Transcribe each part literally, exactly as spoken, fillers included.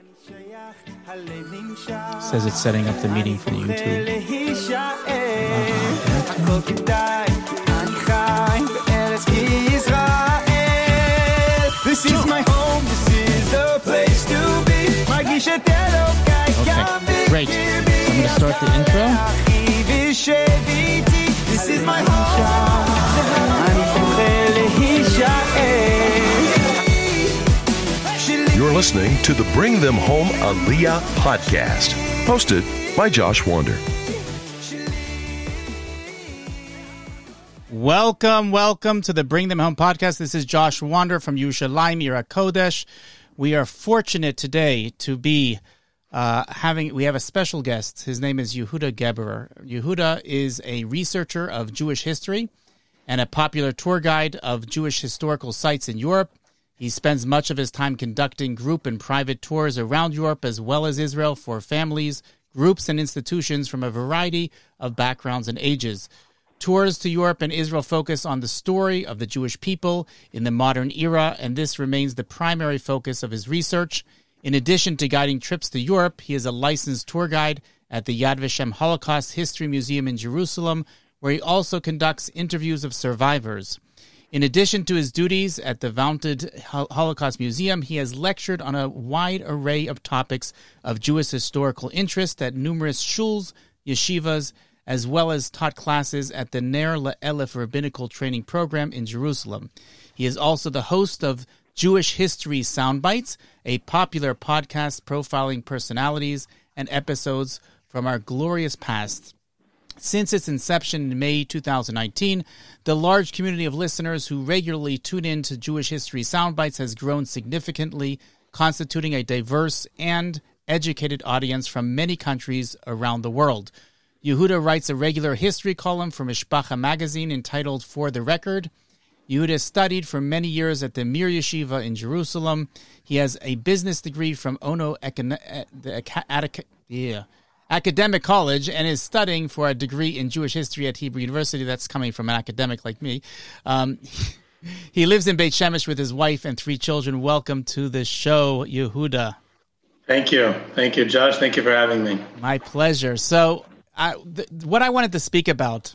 Says it's setting up the meeting for the YouTube. This is my home, this is the place to be. Okay, great. So I'm going to start the intro. This is my home. You're listening to the Bring Them Home Aliyah podcast, hosted by Josh Wander. Welcome, welcome to the Bring Them Home podcast. This is Josh Wander from Yerushalayim, Ira Kodesh. We are fortunate today to be uh, having, we have a special guest. His name is Yehuda Geberer. Yehuda is a researcher of Jewish history and a popular tour guide of Jewish historical sites in Europe. He spends much of his time conducting group and private tours around Europe as well as Israel for families, groups, and institutions from a variety of backgrounds and ages. Tours to Europe and Israel focus on the story of the Jewish people in the modern era, and this remains the primary focus of his research. In addition to guiding trips to Europe, he is a licensed tour guide at the Yad Vashem Holocaust History Museum in Jerusalem, where he also conducts interviews of survivors. In addition to his duties at the vaunted Holocaust Museum, he has lectured on a wide array of topics of Jewish historical interest at numerous shuls, yeshivas, as well as taught classes at the Ner Le'elef Rabbinical Training Program in Jerusalem. He is also the host of Jewish History Soundbites, a popular podcast profiling personalities and episodes from our glorious past. Since its inception in May two thousand nineteen, the large community of listeners who regularly tune in to Jewish History Soundbites has grown significantly, constituting a diverse and educated audience from many countries around the world. Yehuda writes a regular history column for Mishpacha magazine entitled For the Record. Yehuda studied for many years at the Mir Yeshiva in Jerusalem. He has a business degree from Ono Econ- the Acad- yeah. Academic College and is studying for a degree in Jewish history at Hebrew University. That's coming from an academic like me. Um, he lives in Beit Shemesh with his wife and three children. Welcome to the show, Yehuda. Thank you. Thank you, Josh. Thank you for having me. My pleasure. So I, th- what I wanted to speak about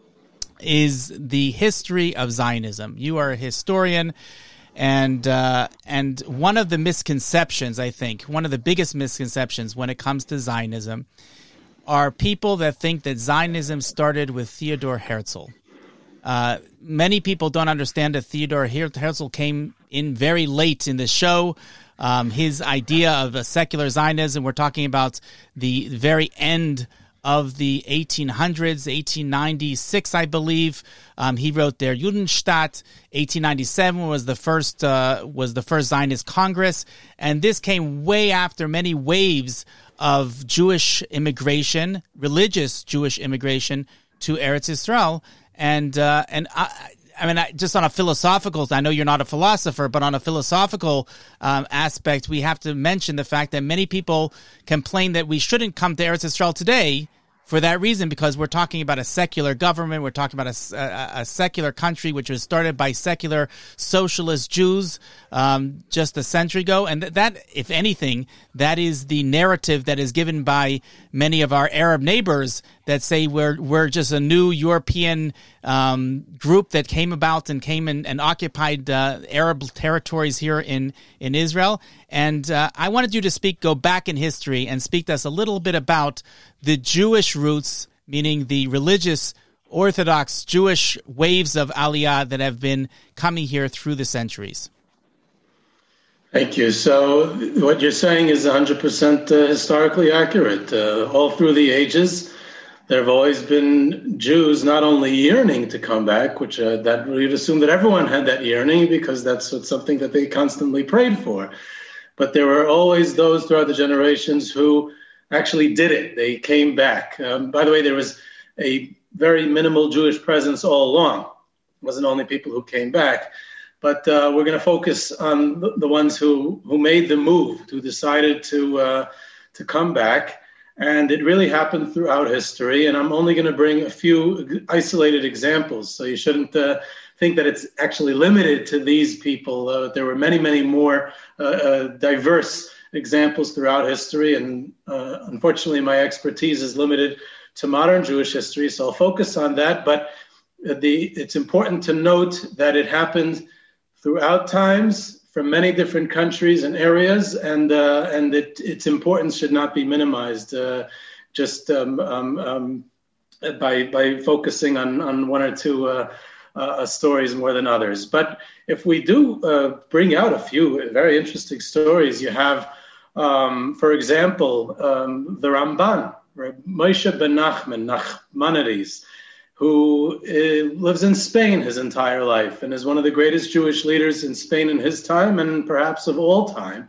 is the history of Zionism. You are a historian. And uh, and one of the misconceptions, I think, one of the biggest misconceptions when it comes to Zionism are people that think that Zionism started with Theodor Herzl. Uh, many people don't understand that Theodor Herzl came in very late in the show. Um, his idea of a secular Zionism, we're talking about the very end of the eighteen hundreds, eighteen ninety-six, I believe. Um, he wrote Der Judenstaat. eighteen ninety-seven was the first uh, was the first Zionist Congress, and this came way after many waves of Jewish immigration, religious Jewish immigration to Eretz Yisrael. And uh, and I, I mean, I, just on a philosophical, I know you're not a philosopher, but on a philosophical um, aspect, we have to mention the fact that many people complain that we shouldn't come to Eretz Yisrael today for that reason, because we're talking about a secular government, we're talking about a, a, a secular country which was started by secular socialist Jews um, just a century ago. And th- that, if anything, that is the narrative that is given by many of our Arab neighbors that say we're we're just a new European um, group that came about and came and, and occupied uh, Arab territories here in, in Israel. And uh, I wanted you to speak, go back in history and speak to us a little bit about the Jewish roots, meaning the religious, Orthodox Jewish waves of Aliyah that have been coming here through the centuries. Thank you. So what you're saying is one hundred percent uh, historically accurate. Uh, all through the ages, there have always been Jews not only yearning to come back, which uh, that we'd assume that everyone had that yearning because that's what, something that they constantly prayed for. But there were always those throughout the generations who actually did it. They came back. Um, by the way, there was a very minimal Jewish presence all along. It wasn't only people who came back. But uh, we're going to focus on the, the ones who, who made the move, who decided to uh, to come back. And it really happened throughout history. And I'm only going to bring a few isolated examples. So you shouldn't uh, think that it's actually limited to these people. Uh, there were many, many more uh, uh, diverse examples throughout history, and uh, unfortunately my expertise is limited to modern Jewish history, so I'll focus on that. But the it's important to note that it happened throughout times from many different countries and areas, and uh, and it, its importance should not be minimized uh, just um, um, um, by by focusing on, on one or two uh, uh, stories more than others. But if we do uh, bring out a few very interesting stories, you have, um, for example, um, the Ramban, Moshe ben Nachman, Nachmanides, who uh, lives in Spain his entire life and is one of the greatest Jewish leaders in Spain in his time and perhaps of all time.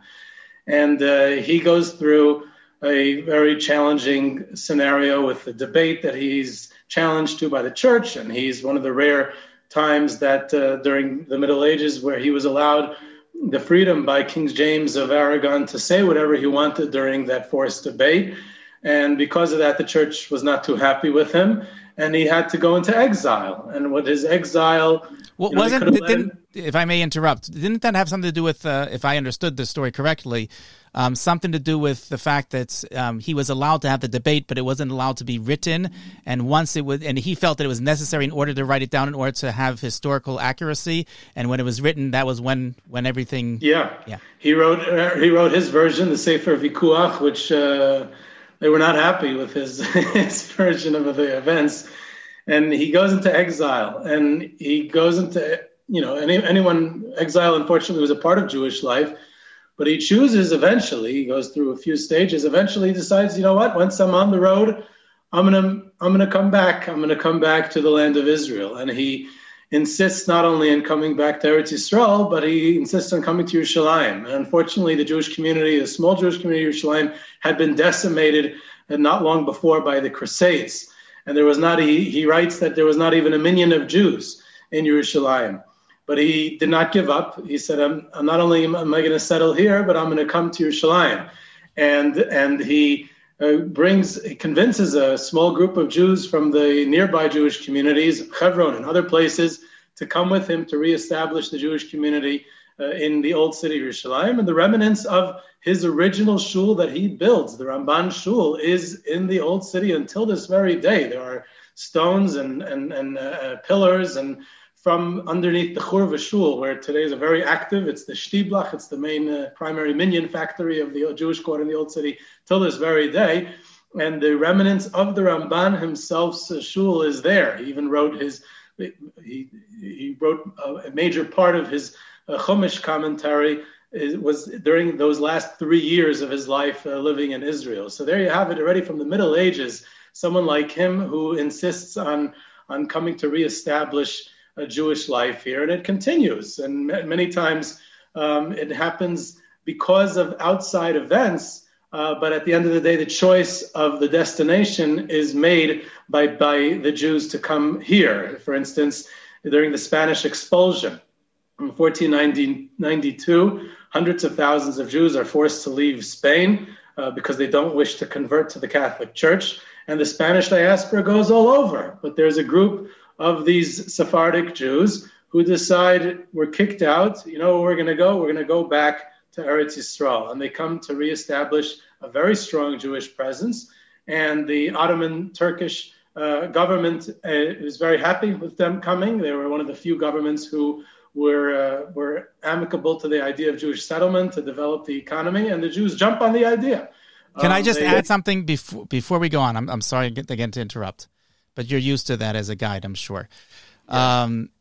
And uh, he goes through a very challenging scenario with the debate that he's challenged to by the church, and he's one of the rare times that uh, during the Middle Ages where he was allowed the freedom by King James of Aragon to say whatever he wanted during that forced debate. And because of that, the church was not too happy with him, and he had to go into exile. And with his exile, well, you know, wasn't didn't, if I may interrupt, didn't that have something to do with, uh, if I understood the story correctly, um, something to do with the fact that um, he was allowed to have the debate, but it wasn't allowed to be written, and once it was, and he felt that it was necessary in order to write it down in order to have historical accuracy, and when it was written, that was when when everything. Yeah, yeah. He wrote uh, he wrote his version, the Sefer Vikuach, which. Uh, They were not happy with his, his version of the events. And he goes into exile. And he goes into, you know, any, anyone, exile unfortunately was a part of Jewish life. But he chooses eventually, he goes through a few stages, eventually he decides, you know what, once I'm on the road, I'm going to I'm gonna come back. I'm going to come back to the land of Israel. And he insists not only in coming back to Eretz Yisrael, but he insists on coming to Yerushalayim. And unfortunately, the Jewish community, the small Jewish community of Yerushalayim, had been decimated not long before by the Crusades. And there was not, he, he writes that there was not even a minyan of Jews in Yerushalayim. But he did not give up. He said, I'm, I'm not only am I going to settle here, but I'm going to come to Yerushalayim. And, and he uh, brings, he convinces a small group of Jews from the nearby Jewish communities, Hebron and other places, to come with him to reestablish the Jewish community uh, in the old city of Yerushalayim. And the remnants of his original shul that he builds, the Ramban shul, is in the old city until this very day. There are stones and, and, and uh, pillars, and from underneath the Churva shul, where today is a very active, it's the Shtiblach, it's the main uh, primary minyan factory of the Jewish quarter in the old city, till this very day. And the remnants of the Ramban himself's uh, shul is there. He even wrote his, he, he wrote a major part of his uh, Chumash commentary. It was during those last three years of his life uh, living in Israel. So there you have it already from the Middle Ages, someone like him who insists on, on coming to reestablish a Jewish life here. And it continues. And many times um, it happens because of outside events, uh, but at the end of the day, the choice of the destination is made by, by the Jews to come here. For instance, during the Spanish expulsion in fourteen ninety-two, hundreds of thousands of Jews are forced to leave Spain uh, because they don't wish to convert to the Catholic Church. And the Spanish diaspora goes all over. But there's a group of these Sephardic Jews who decide we're kicked out. You know where we're going to go? We're going to go back to Eretz Yisrael. And they come to reestablish a very strong Jewish presence. And the Ottoman Turkish uh, government uh, is very happy with them coming. They were one of the few governments who were uh, were amicable to the idea of Jewish settlement to develop the economy, and the Jews jump on the idea. Can um, I just they, add something before before we go on? I'm I'm sorry again to interrupt, but you're used to that as a guide, I'm sure. Yeah. Um,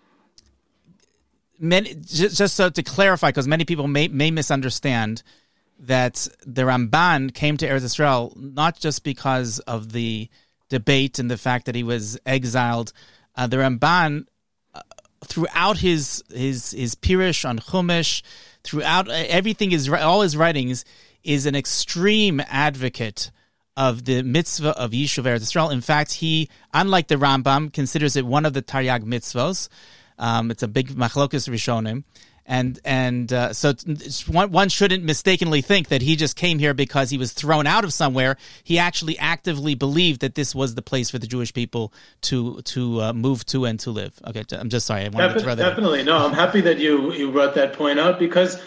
many, just, just so to clarify, because many people may may misunderstand that the Ramban came to Eretz Yisrael not just because of the debate and the fact that he was exiled. Uh, the Ramban, throughout his his his Pirush on Chumash, throughout everything is all his writings, is an extreme advocate of the mitzvah of Yishuv Eretz Yisrael. In fact, he, unlike the Rambam, considers it one of the Taryag mitzvos. Um, it's a big machlokas rishonim, and and uh, so it's, one one shouldn't mistakenly think that he just came here because he was thrown out of somewhere. He actually actively believed that this was the place for the Jewish people to to uh, move to and to live. Okay, I'm just sorry. I wanted Defi- to throw that definitely. in. No, I'm happy that you you brought that point out, because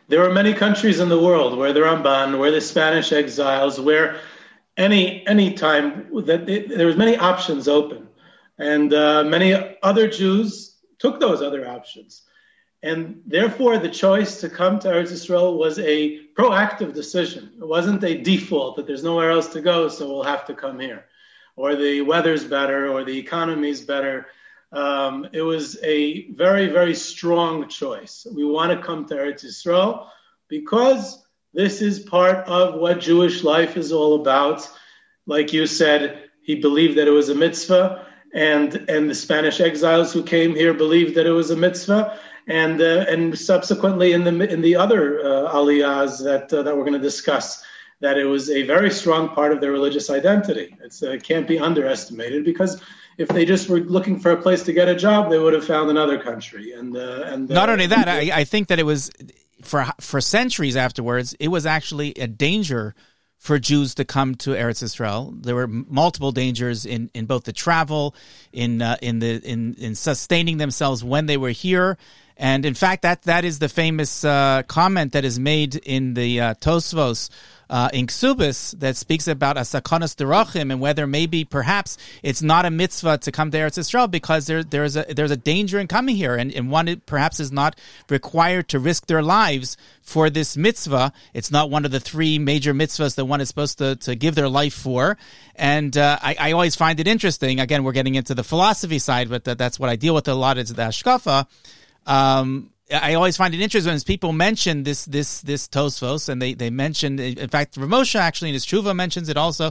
there were many countries in the world where the Ramban, where the Spanish exiles, where any any time that it, there was many options open, and uh, many other Jews took those other options, and therefore the choice to come to Eretz Yisrael was a proactive decision. It wasn't a default that there's nowhere else to go, so we'll have to come here, or the weather's better, or the economy's better. Um, it was a very, very strong choice. We want to come to Eretz Yisrael because this is part of what Jewish life is all about. Like you said, he believed that it was a mitzvah, and and the Spanish exiles who came here believed that it was a mitzvah, and uh, and subsequently in the in the other uh, aliyahs that uh, that we're going to discuss, that it was a very strong part of their religious identity. It's, uh, it can't be underestimated, because if they just were looking for a place to get a job, they would have found another country. And uh, and uh, not only that, I, I think that it was for for centuries afterwards, it was actually a danger for Jews to come to Eretz Yisrael. There were multiple dangers in, in both the travel, in uh, in the in, in sustaining themselves when they were here. And in fact, that that is the famous uh, comment that is made in the uh, Tosfos uh, in Ksubis that speaks about Asakanas Derachim, and whether maybe perhaps it's not a mitzvah to come to Eretz Yisrael because there there's a there's a danger in coming here, and, and one perhaps is not required to risk their lives for this mitzvah. It's not one of the three major mitzvahs that one is supposed to, to give their life for. And uh, I, I always find it interesting. Again, we're getting into the philosophy side, but that, that's what I deal with a lot, is the hashkafa. Um, I always find it interesting when people mention this this this Tosfos, and they they mention, in fact, Ramosha actually in his Tshuva mentions it also.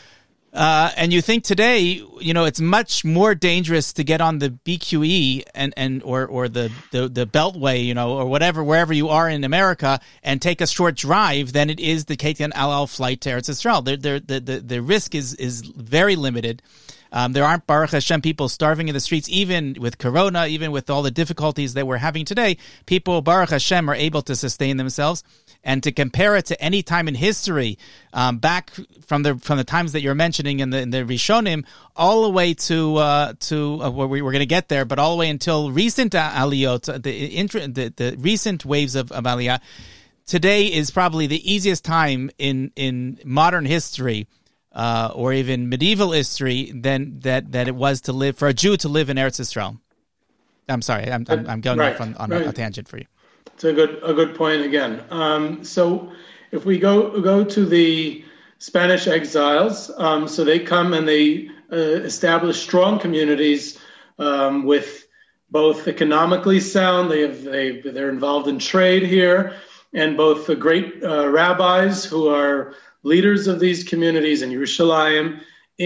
Uh, and you think today, you know, it's much more dangerous to get on the B Q E and, and or or the, the, the Beltway, you know, or whatever, wherever you are in America, and take a short drive than it is the Ketan Al Al flight to Eretz Yisrael. The, the, the, the risk is, is very limited. Um, there aren't, Baruch Hashem, people starving in the streets, even with Corona, even with all the difficulties that we're having today. People, Baruch Hashem, are able to sustain themselves. And to compare it to any time in history, um, back from the from the times that you're mentioning in the in the Rishonim, all the way to uh, to uh, where we were going to get there, but all the way until recent aliyot, the the, the recent waves of, of aliyah, today is probably the easiest time in in modern history. Uh, or even medieval history, than that, that it was to live for a Jew to live in Eretz Yisrael. I'm sorry, I'm I'm, I'm going right, off on, on right. a, a tangent for you. It's a good a good point again. Um, so if we go go to the Spanish exiles, um, so they come and they uh, establish strong communities um, with both economically sound. They have they they're involved in trade here, and both the great uh, rabbis who are leaders of these communities in Yerushalayim,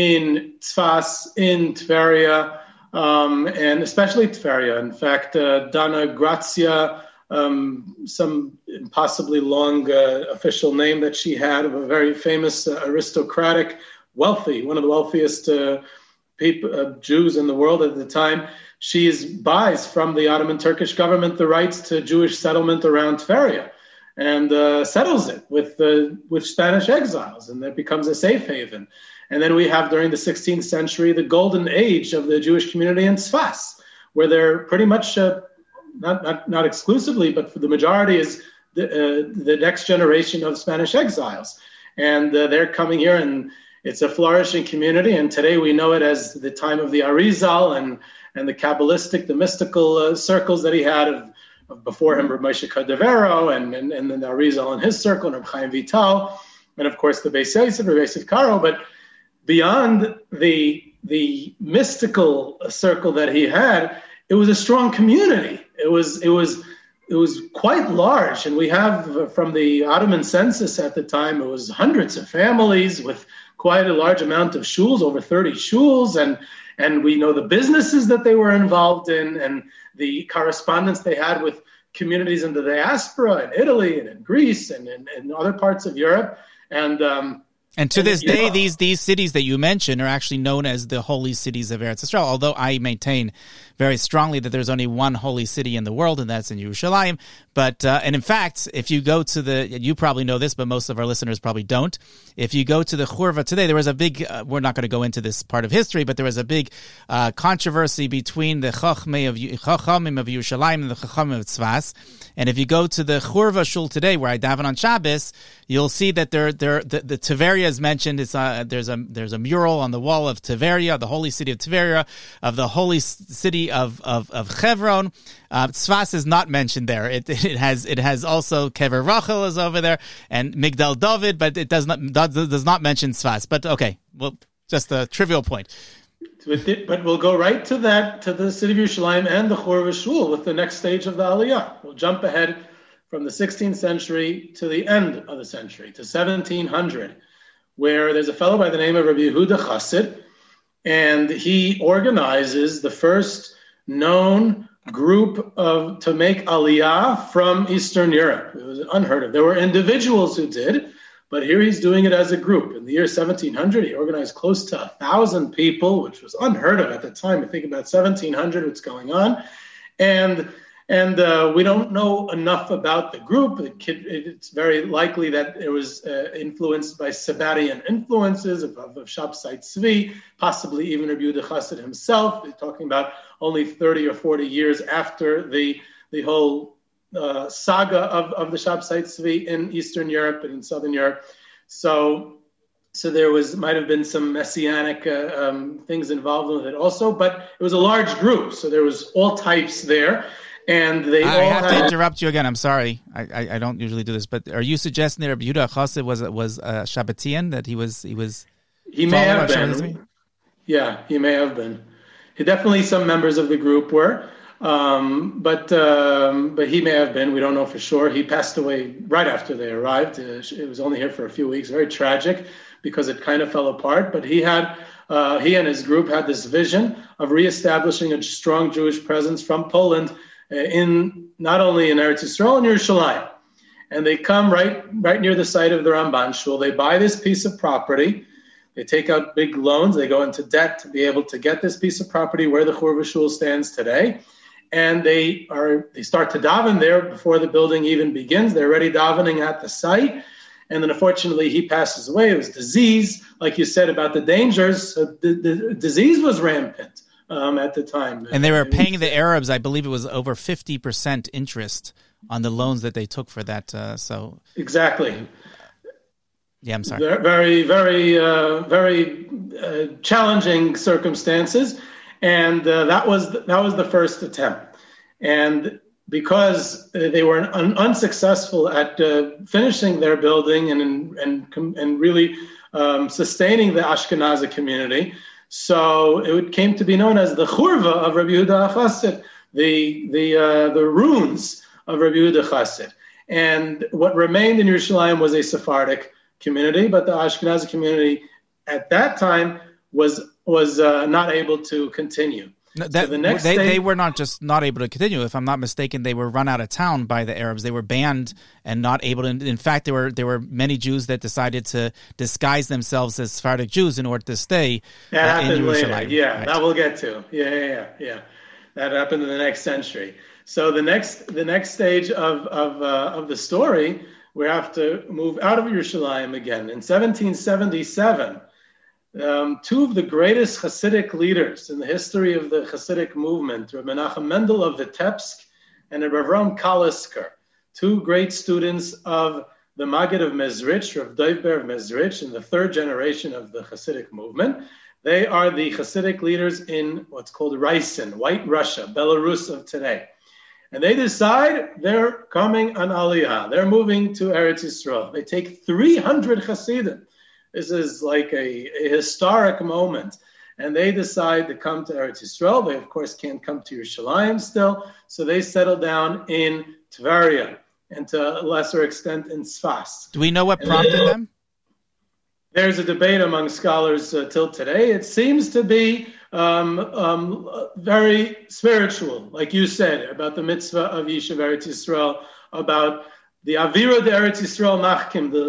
in Tzfas, in Tveria, um, and especially Tveria. In fact, uh, Donna Grazia, um, some possibly long uh, official name that she had, of a very famous uh, aristocratic, wealthy, one of the wealthiest uh, people, uh, Jews in the world at the time. She is, buys from the Ottoman Turkish government the rights to Jewish settlement around Tveria, and uh, settles it with uh, with Spanish exiles, and that becomes a safe haven. And then we have, during the sixteenth century, the golden age of the Jewish community in Tzfas, where they're pretty much, uh, not, not not exclusively, but for the majority is the, uh, the next generation of Spanish exiles. And uh, they're coming here, and it's a flourishing community. And today we know it as the time of the Arizal and, and the Kabbalistic, the mystical uh, circles that he had of before him, Reb Moshe Cordovero, and, and, and then the Arizal in his circle, and Reb Chaim Vital, and of course the Beis Yosef, Reb Yosef Karo. But beyond the the mystical circle that he had, it was a strong community. It was it was it was quite large, and we have from the Ottoman census at the time, it was hundreds of families with quite a large amount of shuls, over thirty shuls, and and we know the businesses that they were involved in, and the correspondence they had with communities in the diaspora in Italy and in Greece and in, in other parts of Europe. And um, And to this Yeah. day, these these cities that you mentioned are actually known as the holy cities of Eretz Yisrael, although I maintain very strongly that there's only one holy city in the world, and that's in Yerushalayim. But, uh, and in fact, if you go to the, you probably know this, but most of our listeners probably don't. If you go to the Churva today, there was a big, uh, we're not going to go into this part of history, but there was a big uh, controversy between the Chachmei of, Chachamim of Yerushalayim and the Chachamim of Tzfas. And if you go to the Churva Shul today, where I daven on Shabbos, you'll see that there, there, the, the Tiberia is mentioned. It's uh, there's a there's a mural on the wall of Tiberia, the holy city of Tiberia, of the holy city of of, of Chevron. Uh, Tzfas is not mentioned there. It it has it has also Kever Rachel is over there and Migdal David, but it does not does, does not mention Tzfas. But okay, well, just a trivial point. But we'll go right to that, to the city of Yerushalayim and the Churva Shul with the next stage of the Aliyah. We'll jump ahead from the sixteenth century to the end of the century, to seventeen hundred, where there's a fellow by the name of Rabbi Yehuda Chassid, and he organizes the first known group of to make Aliyah from Eastern Europe. It was unheard of. There were individuals who did, but here he's doing it as a group. In the year seventeen hundred, he organized close to a thousand people, which was unheard of at the time. I think about seventeen hundred, what's going on. And and uh, we don't know enough about the group. It, it's very likely that it was uh, influenced by Sabbatian influences of, of, of Shabtai Tzvi, possibly even Rabbi Yehuda Chassid himself. We're talking about only thirty or forty years after the, the whole Uh, saga of, of the Shabtai Tzvi in Eastern Europe and in Southern Europe. So so there was might have been some messianic uh, um, things involved with it also, but it was a large group. So there was all types there. And they I all have had, to interrupt you again. I'm sorry. I, I, I don't usually do this, but are you suggesting that Rabbi Yehuda Chassid was was a uh, Shabbatian, that he was he was he may have been. Shabbatism? Yeah, he may have been. He, definitely some members of the group were. Um, but um, but he may have been. We don't know for sure. He passed away right after they arrived. Uh, it was only here for a few weeks. Very tragic because it kind of fell apart. But he had uh, he and his group had this vision of reestablishing a strong Jewish presence from Poland uh, in not only in Eretz Yisrael and Yerushalayim. And they come right right near the site of the Ramban Shul. They buy this piece of property. They take out big loans. They go into debt to be able to get this piece of property where the Churva Shul stands today. And they are they start to daven there before the building even begins. They're already davening at the site. And then unfortunately he passes away. It was disease, like you said about the dangers. Uh, the, the disease was rampant um, at the time. And they were paying the Arabs, I believe it was over fifty percent interest on the loans that they took for that. Uh, so Exactly. Yeah, I'm sorry. Very, very, uh, very uh, challenging circumstances. And uh, that was that was the first attempt. And because they were un- unsuccessful at uh, finishing their building and and and really um, sustaining the Ashkenazi community, so it came to be known as the Churva of Rabbi Yehuda Chassid, the the uh, the ruins of Rabbi Yehuda Chassid. And what remained in Yerushalayim was a Sephardic community, but the Ashkenazi community at that time was was uh, not able to continue. No, that, so the next they, day, they were not just not able to continue. If I'm not mistaken, they were run out of town by the Arabs. They were banned and not able to. In fact, there were there were many Jews that decided to disguise themselves as Sephardic Jews in order to stay that uh, happened in later. Yerushalayim. Yeah, Right. that we'll get to. Yeah, yeah, yeah, yeah. That happened in the next century. So the next the next stage of of uh, of the story, we have to move out of Yerushalayim again. In seventeen seventy-seven. Um, two of the greatest Hasidic leaders in the history of the Hasidic movement, Rabbi Menachem Mendel of Vitebsk and Rabbi Avram Kalisker, two great students of the Maggid of Mezrich, Rav Dov Ber of Mezrich, in the third generation of the Hasidic movement. They are the Hasidic leaders in what's called Ryazan, White Russia, Belarus of today. And they decide they're coming on Aliyah. They're moving to Eretz Yisrael. They take three hundred Hasidim. This is like a, a historic moment. And they decide to come to Eretz Yisrael. They, of course, can't come to Yerushalayim still. So they settle down in Tveria and to a lesser extent in Tzfas. Do we know what prompted then, them? There's a debate among scholars uh, till today. It seems to be um, um, very spiritual, like you said, about the mitzvah of Yishuv Eretz Yisrael, about the Avira de Eretz Yisrael Machkim, the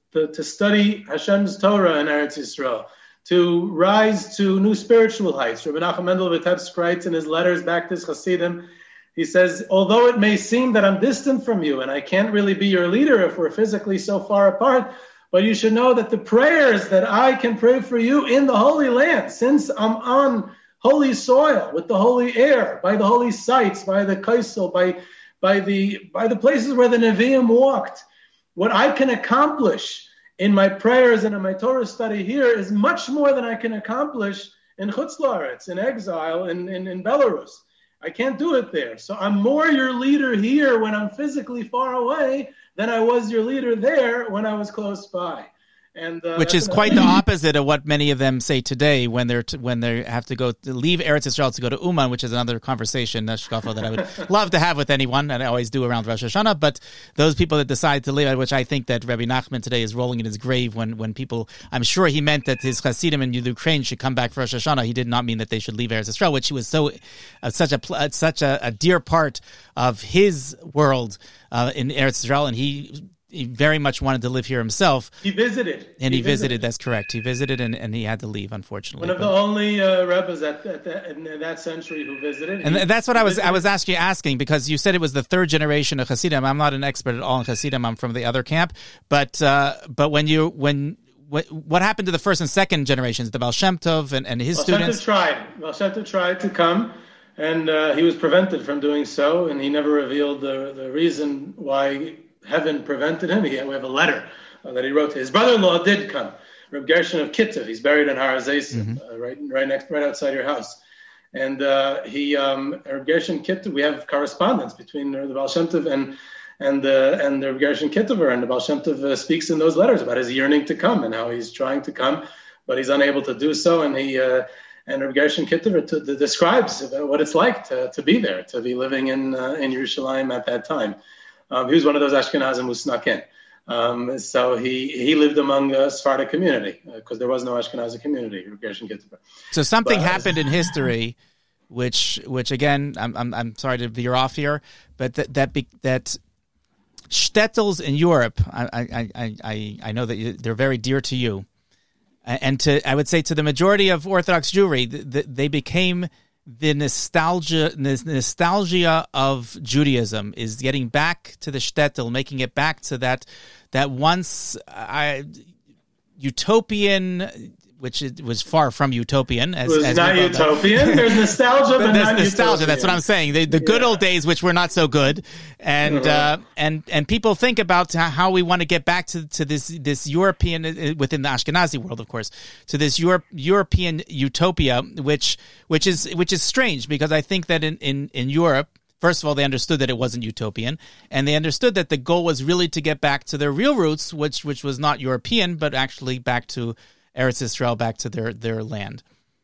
to, to study Hashem's Torah in Eretz Yisrael, to rise to new spiritual heights. Rabbi Nachum Mendel of Vitebsk writes in his letters back to his Hasidim, he says, although it may seem that I'm distant from you and I can't really be your leader if we're physically so far apart, but you should know that the prayers that I can pray for you in the Holy Land, since I'm on holy soil, with the holy air, by the holy sites, by the Kaisel, by, by, the, by the places where the Nevi'im walked, what I can accomplish in my prayers and in my Torah study here is much more than I can accomplish in Chutz La'aretz, in exile, in, in, in Belarus. I can't do it there. So I'm more your leader here when I'm physically far away than I was your leader there when I was close by. And, uh, Which is quite the opposite of what many of them say today when they're t- when they have to go to leave Eretz Yisrael to go to Uman, which is another conversation, Shkafa, that I would love to have with anyone, and I always do around Rosh Hashanah. But those people that decide to leave, which I think that Rabbi Nachman today is rolling in his grave when, when people, I'm sure he meant that his Hasidim in Ukraine should come back for Rosh Hashanah. He did not mean that they should leave Eretz Yisrael, which he was so uh, such a uh, such a, a dear part of his world uh, in Eretz Yisrael, and he. He very much wanted to live here himself. He visited. And he, he visited. visited, that's correct. He visited and, and he had to leave, unfortunately. One of but, the only uh, rebbes at, at, at, in that century who visited. And he, that's what I was visited. I was asking asking because you said it was the third generation of Hasidim. I'm not an expert at all in Hasidim. I'm from the other camp. But uh, but when you when what, what happened to the first and second generations, the Baal Shem Tov and, and his Baal students? Shem Tov tried. Baal Shem Tov tried to come, and uh, he was prevented from doing so, and he never revealed the the reason why heaven prevented him. He, we have a letter uh, that he wrote to his brother-in-law. Did come, Reb Gershon of Kittev. He's buried in Har HaZeisim, mm-hmm. uh, right, right next, right outside your house. And uh, he, um, Reb Gershon Kittev. We have correspondence between the Baal Shem Tov and and uh, and the Reb Gershon Kittever, and the Baal Shem Tov uh, speaks in those letters about his yearning to come and how he's trying to come, but he's unable to do so. And he uh, and Reb Gershon Kittever t- t- describes what it's like to, to be there, to be living in uh, in Yerushalayim at that time. Um, he was one of those Ashkenazim who snuck in. Um, so he, he lived among the Sephardic community because uh, there was no Ashkenazi community. So something but, happened in history, which which again, I'm I'm, I'm sorry to veer off here, but that that be, that shtetls in Europe, I I I I, I know that you, they're very dear to you, and to I would say to the majority of Orthodox Jewry, the, the, they became. The nostalgia, the nostalgia of Judaism is getting back to the shtetl, making it back to that that once uh, utopian, which it was far from utopian. As, it was as not utopian. There's nostalgia, but There's not nostalgia. utopian. That's what I'm saying. The, the good yeah. old days, which were not so good, and uh-huh. uh, and and people think about how we want to get back to, to this this European within the Ashkenazi world, of course, to this Europe, European utopia, which which is which is strange because I think that in, in, in Europe. First of all, they understood that it wasn't utopian, and they understood that the goal was really to get back to their real roots, which which was not European, but actually back to Eretz Yisrael, back to their, their land.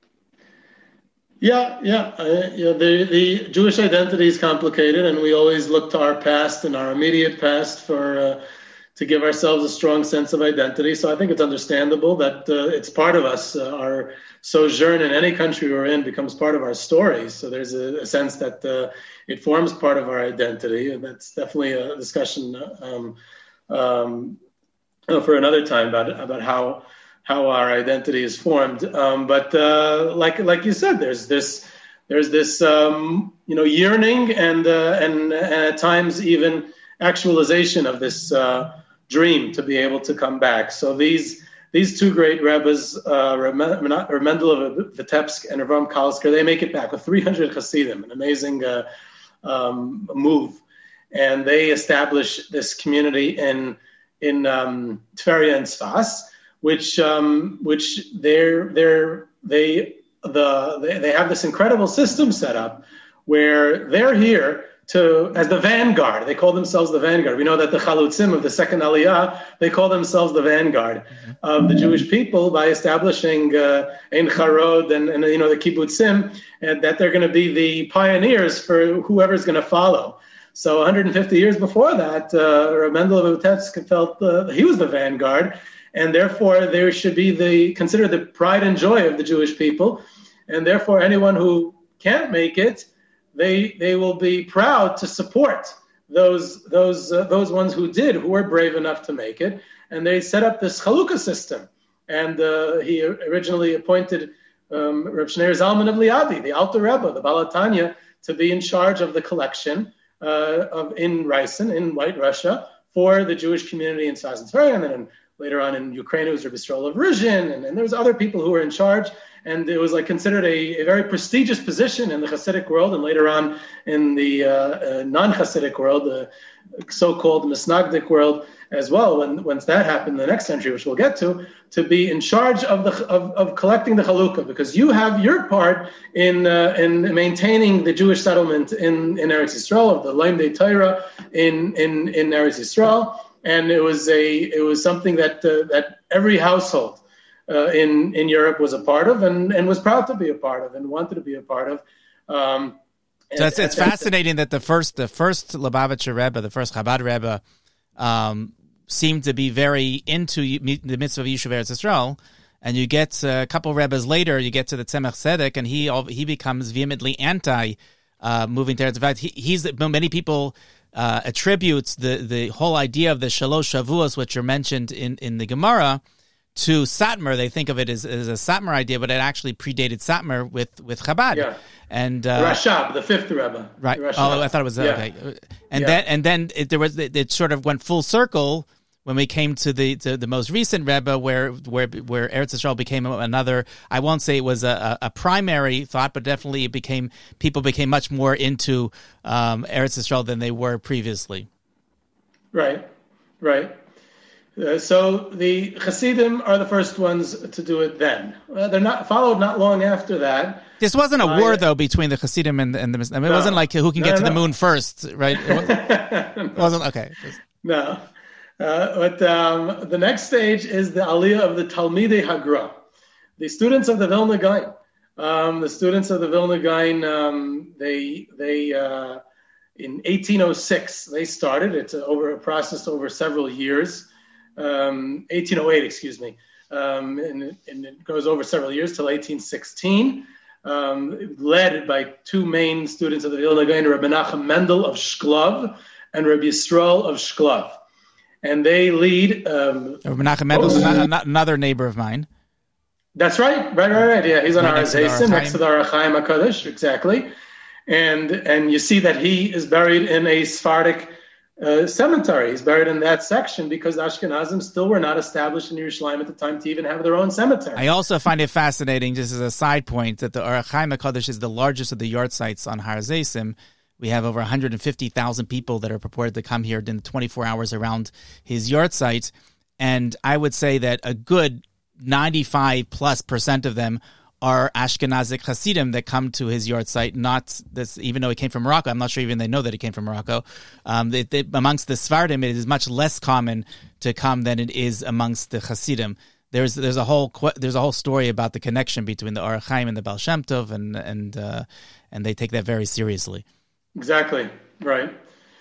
Yeah, yeah. Uh, yeah the, the Jewish identity is complicated, and we always look to our past and our immediate past for uh, to give ourselves a strong sense of identity. So I think it's understandable that uh, it's part of us. Uh, our sojourn in any country we're in becomes part of our story. So there's a, a sense that uh, it forms part of our identity, and that's definitely a discussion um, um, for another time about about how. how our identity is formed. Um, but uh, like like you said, there's this there's this um, you know yearning and, uh, and and at times even actualization of this uh, dream to be able to come back. So these these two great rebbes, uh, Reb Mendel of Vitebsk and Rav Kalsker, they make it back with three hundred Hasidim, an amazing uh, um, move, and they establish this community in in um, Tveria and Sfas. Which, um, which they're they're they the they, they have this incredible system set up where they're here to as the vanguard. They call themselves the vanguard. We know that the Chalutzim of the second Aliyah, they call themselves the vanguard of the Jewish people by establishing uh, Ein Charod and, and you know the Kibbutzim, and that they're going to be the pioneers for whoever's going to follow. So one hundred fifty years before that, uh, Reb Mendel of Vitebsk felt uh, he was the vanguard. And therefore, there should be the considered the pride and joy of the Jewish people, and therefore, anyone who can't make it, they they will be proud to support those those uh, those ones who did, who were brave enough to make it. and they set up this Chalukah system. And uh, he originally appointed um, Reb Shneur Zalman of Liadi, the Alter Rebbe, the Baal HaTanya, to be in charge of the collection uh, of in Ryson, in White Russia, for the Jewish community in Sfas and Tveria, and then later on in Ukraine, it was Rabbi Yisrael of Rizhin, and, and there was other people who were in charge, and it was like considered a, a very prestigious position in the Hasidic world, and later on in the uh, uh, non-Hasidic world, the so-called Misnagdic world as well. When once that happened in the next century, which we'll get to, to be in charge of the of, of collecting the Chalukah, because you have your part in uh, in maintaining the Jewish settlement in, in Eretz Yisrael, of the Limdei Torah in in in Eretz Yisrael. And it was a it was something that uh, that every household uh, in in Europe was a part of, and, and was proud to be a part of, and wanted to be a part of. Um, so it's, it's fascinating that the first the first Lubavitcher Rebbe, the first Chabad Rebbe, um, seemed to be very into the mitzvah of Yishuv Eretz Yisrael. And you get uh, a couple Rebbes later, you get to the Tzemach Tzedek, and he he becomes vehemently anti uh, moving to Eretz Yisrael. He, he's many people. Uh, attributes the, the whole idea of the Shalosh Shavuos, which are mentioned in, in the Gemara, to Satmar. They think of it as, as a Satmar idea, but it actually predated Satmar with, with Chabad. Yeah. And uh, Rashab, the fifth Rebbe. Right. Rashab. Oh, I thought it was yeah. okay. And yeah. then and then it, there was it, it sort of went full circle when we came to the to the most recent Rebbe, where where where Eretz Yisrael became another. I won't say it was a, a primary thought, but definitely it became people became much more into um, Eretz Yisrael than they were previously. Right, right. Uh, so the Hasidim are the first ones to do it. Then uh, they're not followed not long after that. This wasn't a by, war, though, between the Hasidim and the. And the I mean, no, it wasn't like who can no, get to no. the moon first, right? It wasn't, it wasn't okay. No. Uh, but um, the next stage is the Aliyah of the Talmidei Hagra, the students of the Vilna Gaon. Um, the students of the Vilna Gaon, um, they they uh, in eighteen oh six they started. It's a, over a process over several years. Um, eighteen oh eight, excuse me, um, and, it, and it goes over several years till eighteen sixteen. Um, led by two main students of the Vilna Gaon, Rabbi Menachem Mendel of Shklov and Rabbi Yisrael of Shklov. And they lead. Um, Menachem Mendel is oh, another neighbor of mine. That's right, right, right, right. Yeah, he's on right Har Hazeisim, next to the Ar Chaim HaKadosh, exactly. And and you see that he is buried in a Sephardic uh, cemetery. He's buried in that section because the Ashkenazim still were not established in Yerushalayim at the time to even have their own cemetery. I also find it fascinating, just as a side point, that the Ar Chaim HaKadosh is the largest of the yard sites on Har Hazeisim. We have over one hundred fifty thousand people that are purported to come here in the twenty-four hours around his yard site. And I would say that a good ninety-five plus percent of them are Ashkenazic Hasidim that come to his yard site, not this, even though he came from Morocco. I'm not sure even they know that he came from Morocco. Um, they, they, amongst the Sephardim, it is much less common to come than it is amongst the Hasidim. There's there's a whole there's a whole story about the connection between the Or HaChaim and the Baal Shem Tov, and and uh, and they take that very seriously. Exactly, right.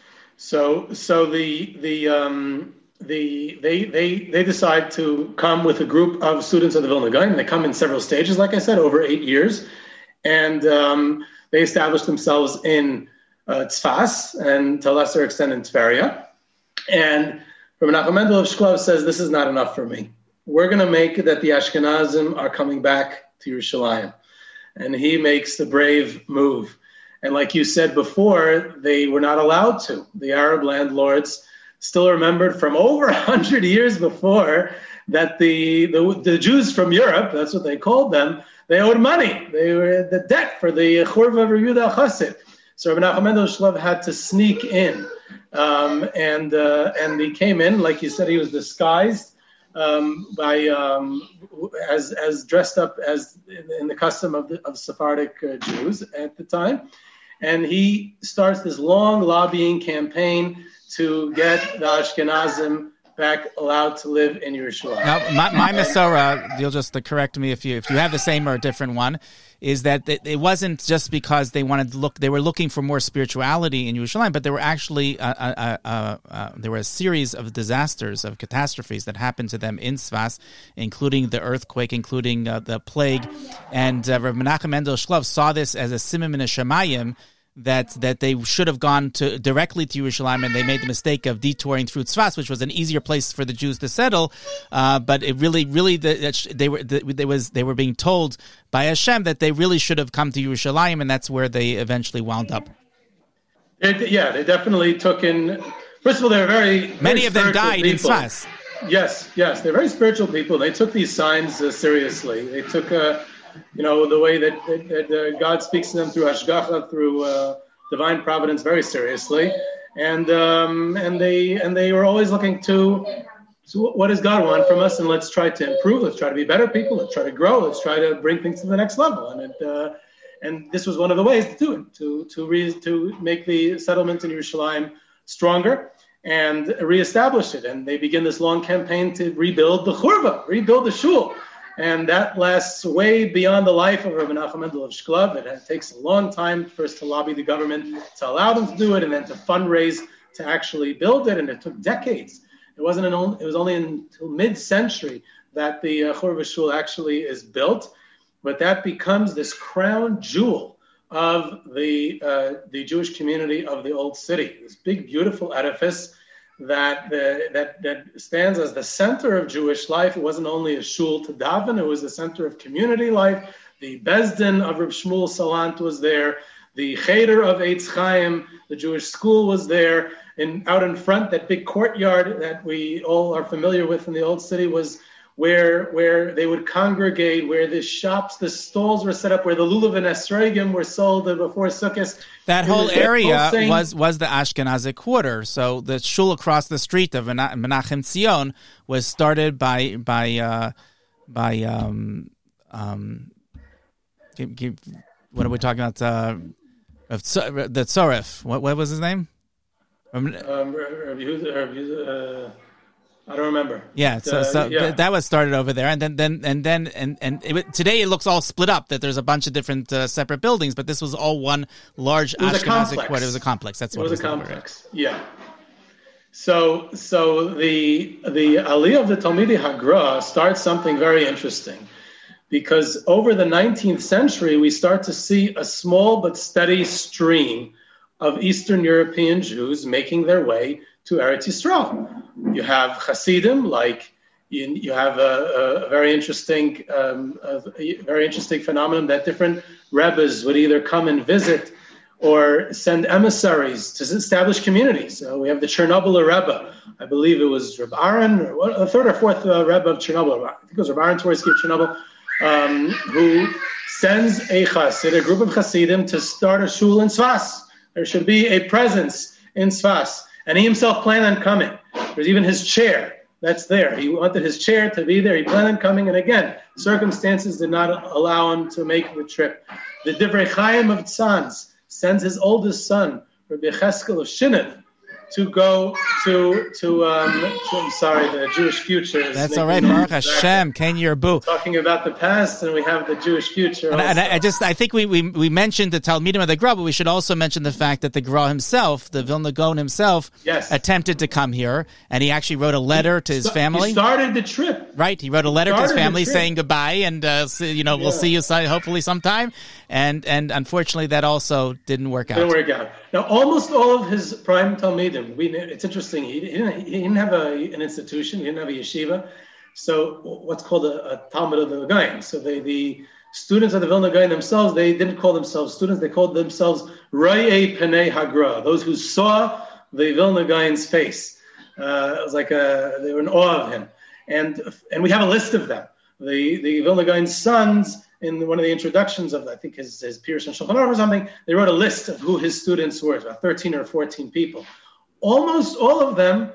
So so the the um, the they they they decide to come with a group of students of the Vilna Gaon. They come in several stages, like I said, over eight years, and um, they establish themselves in uh, Tzfas and to a lesser extent in Tveria. And Rabbi Menachem Mendel of Shklov says, "This is not enough for me. We're going to make it that the Ashkenazim are coming back to Yerushalayim," and he makes the brave move. And like you said before, they were not allowed to. The Arab landlords still remembered from over one hundred years before that the, the the Jews from Europe, that's what they called them, they owed money. They were the debt for the Churva of Yehuda Chassid. So Rabbi Menachem Mendel Shklov had to sneak in. Um, and uh, and he came in, like you said, he was disguised um, by um, as as dressed up as in, in the custom of the, of Sephardic uh, Jews at the time. And he starts this long lobbying campaign to get the Ashkenazim back allowed to live in Yerushalayim. Now, my, my Masorah, you'll just correct me if you if you have the same or a different one, is that it wasn't just because they wanted to look, they were looking for more spirituality in Yerushalayim, but there were actually uh, uh, uh, uh, there were a series of disasters, of catastrophes that happened to them in Tzfas, including the earthquake, including uh, the plague, and uh, Rabbi Menachem Mendel Shklov saw this as a simon min hashamayim, that that they should have gone to directly to Yerushalayim, and they made the mistake of detouring through Tzfas, which was an easier place for the Jews to settle. Uh, but it really, really, the, they were the, they was they were being told by Hashem that they really should have come to Yerushalayim, and that's where they eventually wound up. It, yeah, they definitely took in. First of all, they're very, very many of them died people. in Tzfas. Yes, yes, they're very spiritual people. They took these signs uh, seriously. They took, uh, you know, the way that, that, that uh, God speaks to them through Hashgacha, through uh, divine providence, very seriously, and um, and they and they were always looking to, so what does God want from us, and let's try to improve. Let's try to be better people. Let's try to grow. Let's try to bring things to the next level. And it, uh, and this was one of the ways to do it, to to re- to make the settlement in Yerushalayim stronger and reestablish it. And they begin this long campaign to rebuild the churva, rebuild the shul. And that lasts way beyond the life of Rabbi Nachum Mendel of Shklov. It takes a long time first to lobby the government to allow them to do it, and then to fundraise to actually build it. And it took decades. It wasn't an only, it was only until mid-century that the uh, churva shul actually is built. But that becomes this crown jewel of the uh, the Jewish community of the Old City. This big, beautiful edifice that the, that that stands as the center of Jewish life. It wasn't only a shul to daven; it was the center of community life. The Bezdin of Reb Shmuel Salant was there. The Cheder of Eitz Chaim, the Jewish school, was there. And out in front, that big courtyard that we all are familiar with in the Old City was where where they would congregate, where the shops, the stalls were set up, where the lulav and esrogim were sold before Sukkot. That whole area was was the Ashkenazi quarter. So the shul across the street of Menachem Tzion was started by by uh, by um, um, give, give, what are we talking about? Uh, of the Tzoref. What what was his name? Um, uh, I don't remember. Yeah, so, uh, so yeah. that was started over there, and then, then, and then, and and it, today it looks all split up. That there's a bunch of different uh, separate buildings, but this was all one large Ashkenazi quarter. It was a complex. That's what it was. It was a complex. Over. Yeah. So, so the the Aliyah of the Talmidei Hagra starts something very interesting, because over the nineteenth century we start to see a small but steady stream of Eastern European Jews making their way to Eretz Yisrael. You have Hasidim, like you, you have a, a very interesting, um, a very interesting phenomenon that different rebbes would either come and visit or send emissaries to establish communities. So we have the Chernobyl Rebbe. I believe it was Reb Aaron, or what, the third or fourth uh, Rebbe of Chernobyl. I think it was Reb Aaron Twersky of Chernobyl, um, who sends a Hasid, a group of Hasidim, to start a shul in Sfas. There should be a presence in Sfas. And he himself planned on coming. There's even his chair that's there. He wanted his chair to be there. He planned on coming. And again, circumstances did not allow him to make the trip. The Divrei Chaim of Tzanz sends his oldest son, Rabbi Cheskel of Shined, to go to, to, um, to I'm sorry, the Jewish future. Is That's all right, Baruch Hashem, Ken Yerbu. Talking about the past, and we have the Jewish future. And, and I, I just, I think we, we, we mentioned the Talmidim of the Gra, but we should also mention the fact that the Gra himself, the Vilna Gaon himself, yes. attempted to come here, and he actually wrote a letter to his family. He started the trip. Right, he wrote a letter to his family saying goodbye, and uh, you know, we'll yeah. see you hopefully sometime. And and unfortunately, that also didn't work out. Didn't work out. Now, almost all of his prime Talmidim, we, it's interesting, he didn't, he didn't have a, an institution, he didn't have a yeshiva, so what's called a, a Talmud of the Gaon. So they, the students of the Vilna Gaon themselves, they didn't call themselves students, they called themselves Rayei Penei Hagra, those who saw the Vilna Gaon's face. Uh, it was like a, they were in awe of him. And and we have a list of them. The, the Vilna Gaon's sons, in one of the introductions of, I think, his, his Pirush and Shulchan Aruch or something, they wrote a list of who his students were, about thirteen or fourteen people. Almost all of them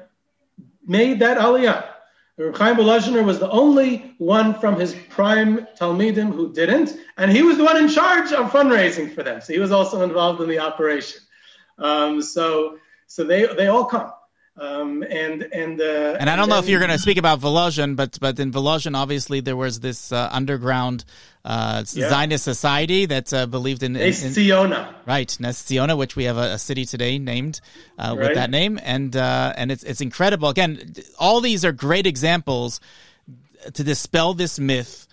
made that aliyah. Reb Chaim Volozhiner was the only one from his prime Talmidim who didn't, and he was the one in charge of fundraising for them. So he was also involved in the operation. Um, so so they they all come. Um, and and uh, and I don't and know if you're going to speak about Volozhin, but but in Volozhin, obviously there was this uh, underground uh, yeah. Zionist society that uh, believed in, in, in Nes Ziona, right? Nes Ziona, which we have a, a city today named uh, right. with that name, and uh, and it's it's incredible. Again, all these are great examples to dispel this myth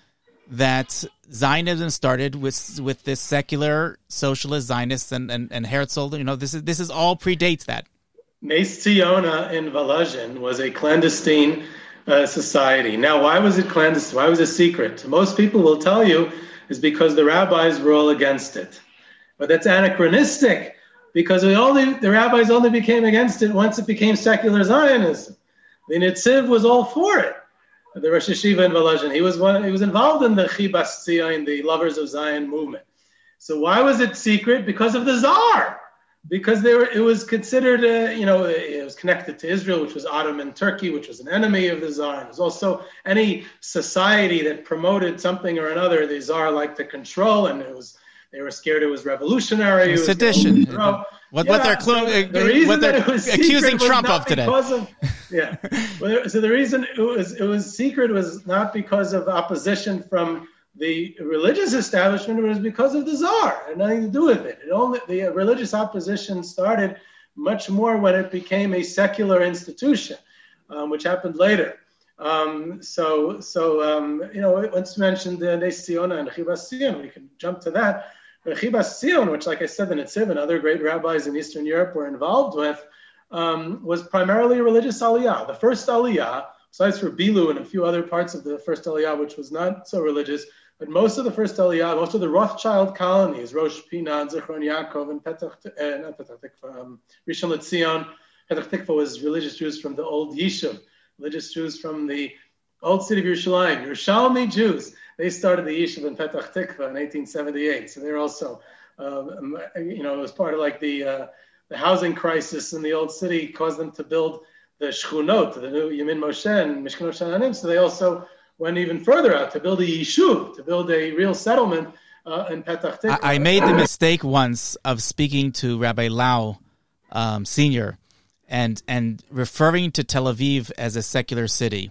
that Zionism started with with this secular socialist Zionists and, and, and Herzl. You know, this is this is all predates that. Nes Ziona in Volozhin was a clandestine uh, society. Now, why was it clandestine? Why was it secret? Most people will tell you is because the rabbis were all against it. But that's anachronistic, because we only the rabbis only became against it once it became secular Zionism. The Nitziv was all for it. The Rosh Yeshiva in Volozhin, he was one. He was involved in the Chibas Tzion, the Lovers of Zion movement. So why was it secret? Because of the Tsar. Because they were, it was considered, uh, you know, it was connected to Israel, which was Ottoman Turkey, which was an enemy of the Tsar. It was also any society that promoted something or another, the Tsar liked to control, and it was they were scared it was revolutionary. It was sedition. What, yeah, what they're, clu- so the what they're accusing Trump of today. Of, yeah. Well, so the reason it was it was secret was not because of opposition from the religious establishment, was because of the Tsar. It had nothing to do with it. It only the religious opposition started much more when it became a secular institution, um, which happened later. Um, so, so um, you know, once mentioned uh, Nes Ziona and Chibas Tzion, we can jump to that. But Chibas Tzion, which, like I said, the Nitziv and other great rabbis in Eastern Europe were involved with, um, was primarily a religious aliyah. The first aliyah, besides for Bilu and a few other parts of the first aliyah, which was not so religious, but most of the first aliyah, most of the Rothschild colonies, Rosh Pina, Zichron Yaakov, and Petach, uh, not Petach Tikva, um, Rishon LeZion. Petach Tikva was religious Jews from the old Yishuv, religious Jews from the old city of Yerushalayim, Yerushalmi Jews. They started the Yishuv in Petach Tikva in eighteen seventy-eight. So they're also, um, you know, it was part of like the uh, the housing crisis in the old city caused them to build the Shchunot, the new Yemin Moshe and Mishkanot Shananim. So they also went even further out to build a yishuv, to build a real settlement uh, in Petach Tikva. I, I made the mistake once of speaking to Rabbi Lau, um, Senior, and and referring to Tel Aviv as a secular city.